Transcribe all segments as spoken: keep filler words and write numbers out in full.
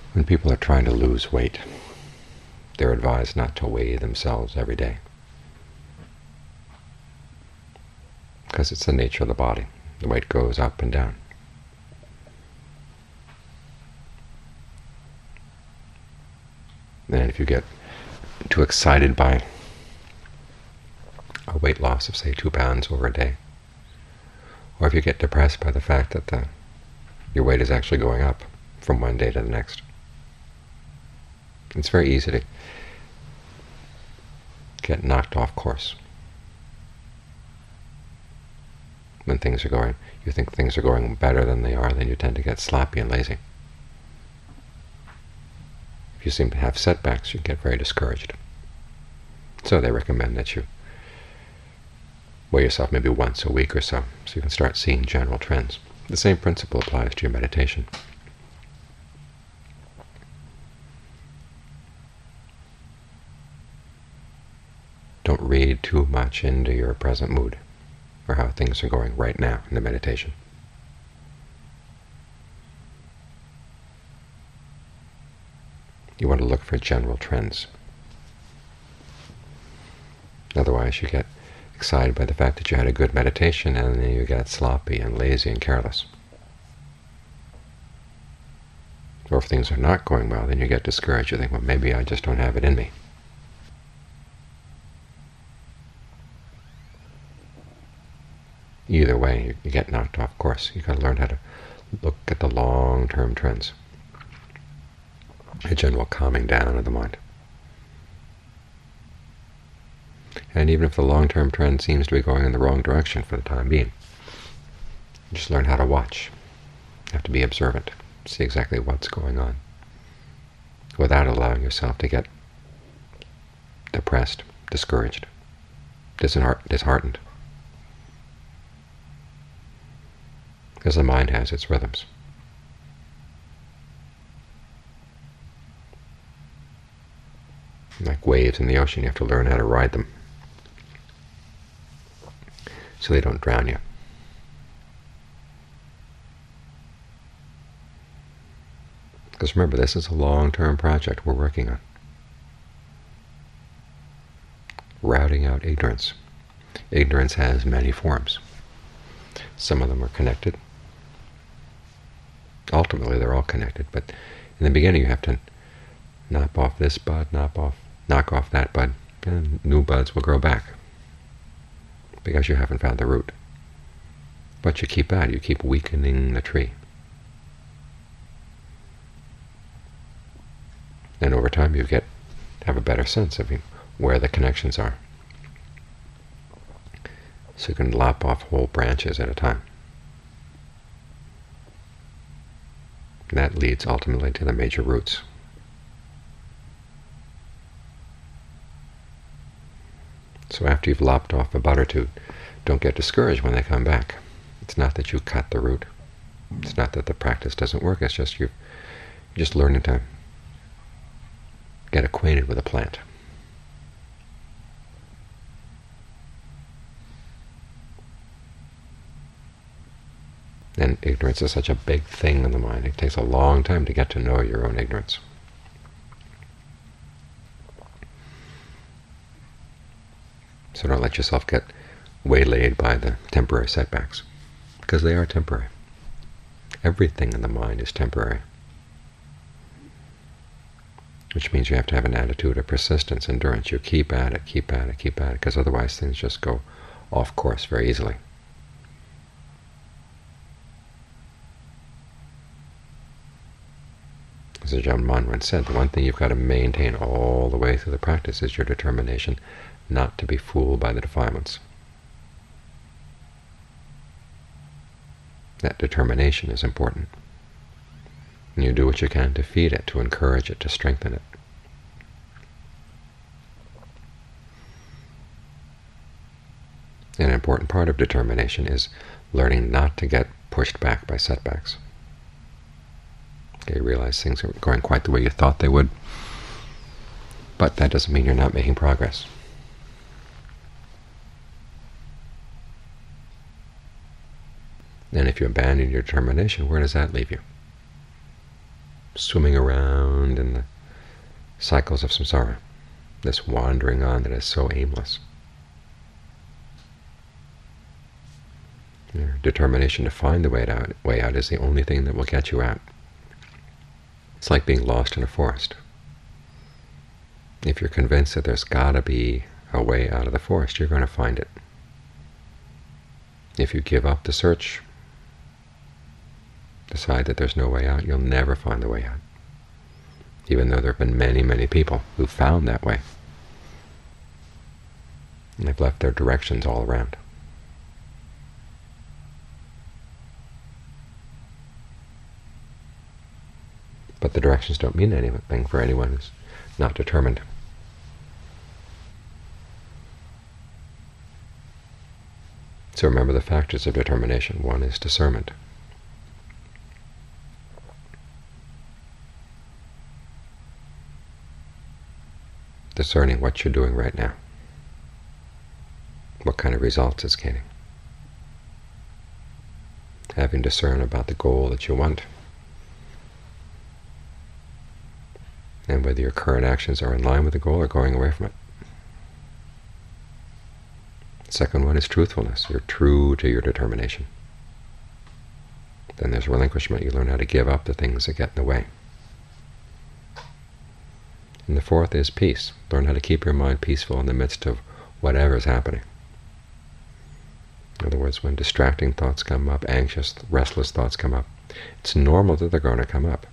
When people are trying to lose weight, they're advised not to weigh themselves every day, because it's the nature of the body. The weight goes up and down. And if you get too excited by a weight loss of, say, two pounds over a day, or if you get depressed by the fact that the, your weight is actually going up from one day to the next, it's very easy to get knocked off course. When things are going, you think things are going better than they are, then you tend to get sloppy and lazy. If you seem to have setbacks, you get very discouraged. So they recommend that you weigh yourself maybe once a week or so, so you can start seeing general trends. The same principle applies to your meditation. Don't read too much into your present mood or how things are going right now in the meditation. You want to look for general trends. Otherwise you get excited by the fact that you had a good meditation, and then you get sloppy and lazy and careless. Or if things are not going well, then you get discouraged. You think, well, maybe I just don't have it in me. Either way, you, you get knocked off course. You've got to learn how to look at the long-term trends, a general calming down of the mind. And even if the long-term trend seems to be going in the wrong direction for the time being, just learn how to watch. You have to be observant, see exactly what's going on, without allowing yourself to get depressed, discouraged, disheartened. Because the mind has its rhythms. Like waves in the ocean, you have to learn how to ride them so they don't drown you. Because remember, this is a long-term project we're working on. Routing out ignorance. Ignorance has many forms. Some of them are connected. Ultimately, they're all connected, but in the beginning you have to knock off this bud, knock off, knock off that bud, and new buds will grow back, because you haven't found the root. But you keep at it, you keep weakening the tree. And over time you get have a better sense of where the connections are. So you can lop off whole branches at a time. And that leads ultimately to the major roots. So after you've lopped off a bud or two, don't get discouraged when they come back. It's not that you cut the root. It's not that the practice doesn't work. It's just you're just learning to get acquainted with a plant. And ignorance is such a big thing in the mind. It takes a long time to get to know your own ignorance. So don't let yourself get waylaid by the temporary setbacks, because they are temporary. Everything in the mind is temporary, which means you have to have an attitude of persistence, endurance. You keep at it, keep at it, keep at it, because otherwise things just go off course very easily. As Ajahn Mun once said, the one thing you've got to maintain all the way through the practice is your determination not to be fooled by the defilements. That determination is important. And you do what you can to feed it, to encourage it, to strengthen it. An important part of determination is learning not to get pushed back by setbacks. Okay, you realize things aren't going quite the way you thought they would, but that doesn't mean you're not making progress. And if you abandon your determination, where does that leave you? swimming around in the cycles of samsara, this wandering on that is so aimless. Your determination to find the way out, way out is the only thing that will get you out. It's like being lost in a forest. If you're convinced that there's got to be a way out of the forest, you're going to find it. If you give up the search, decide that there's no way out, you'll never find the way out, even though there have been many, many people who found that way. And they've left their directions all around. But the directions don't mean anything for anyone who's not determined. So remember the factors of determination. One is discernment. Discerning what you're doing right now, what kind of results it's getting. Having discern about the goal that you want, and whether your current actions are in line with the goal or going away from it. The second one is truthfulness. You're true to your determination. Then there's relinquishment. You learn how to give up the things that get in the way. And the fourth is peace. Learn how to keep your mind peaceful in the midst of whatever is happening. In other words, when distracting thoughts come up, anxious, restless thoughts come up, it's normal that they're going to come up.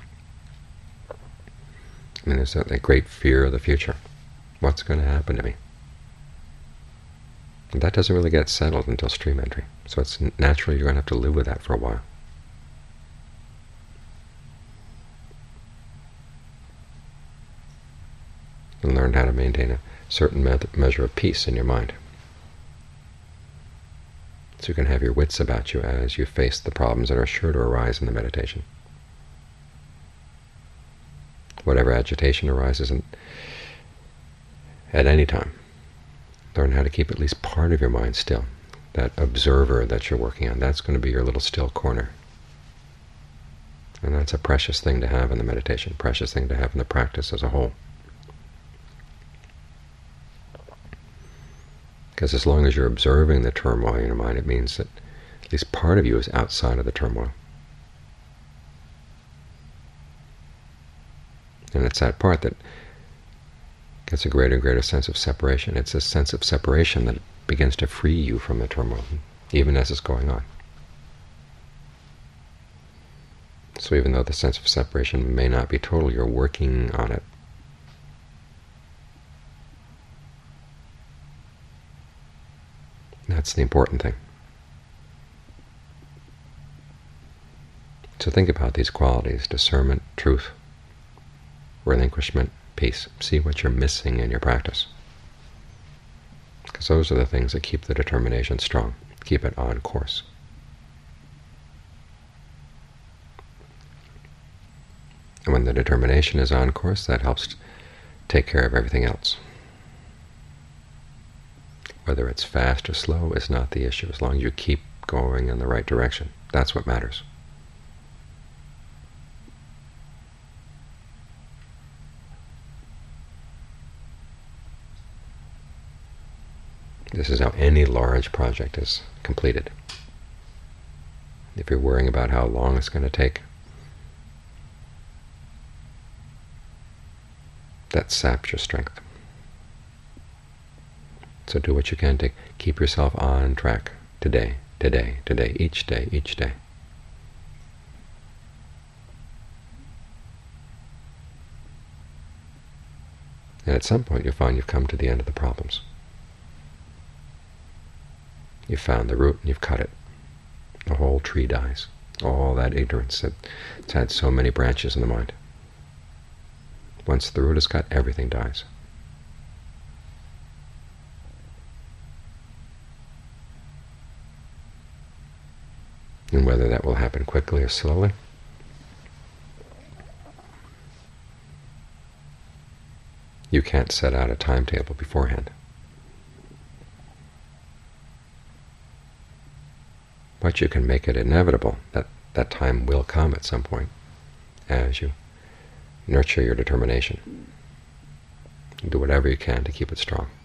I mean, there's a, a great fear of the future. What's going to happen to me? And that doesn't really get settled until stream entry. So it's naturally you're going to have to live with that for a while. And learn how to maintain a certain me measure of peace in your mind, so you can have your wits about you as you face the problems that are sure to arise in the meditation. Whatever agitation arises in, at any time, learn how to keep at least part of your mind still. That observer that you're working on, that's going to be your little still corner. And that's a precious thing to have in the meditation, precious thing to have in the practice as a whole. Because as long as you're observing the turmoil in your mind, it means that at least part of you is outside of the turmoil. And it's that part that gets a greater and greater sense of separation. It's a sense of separation that begins to free you from the turmoil, even as it's going on. So even though the sense of separation may not be total, you're working on it. That's the important thing. So think about these qualities: discernment, truth, relinquishment, peace. See what you're missing in your practice, because those are the things that keep the determination strong, keep it on course. And when the determination is on course, that helps take care of everything else. Whether it's fast or slow is not the issue, as long as you keep going in the right direction. That's what matters. This is how any large project is completed. If you're worrying about how long it's going to take, that saps your strength. So do what you can to keep yourself on track today, today, today, each day, each day. And at some point you'll find you've come to the end of the problems. You've found the root and you've cut it. The whole tree dies. All that ignorance that's had so many branches in the mind. Once the root is cut, everything dies. And whether that will happen quickly or slowly, you can't set out a timetable beforehand. But you can make it inevitable that that time will come at some point, as as you nurture your determination. Do whatever you can to keep it strong.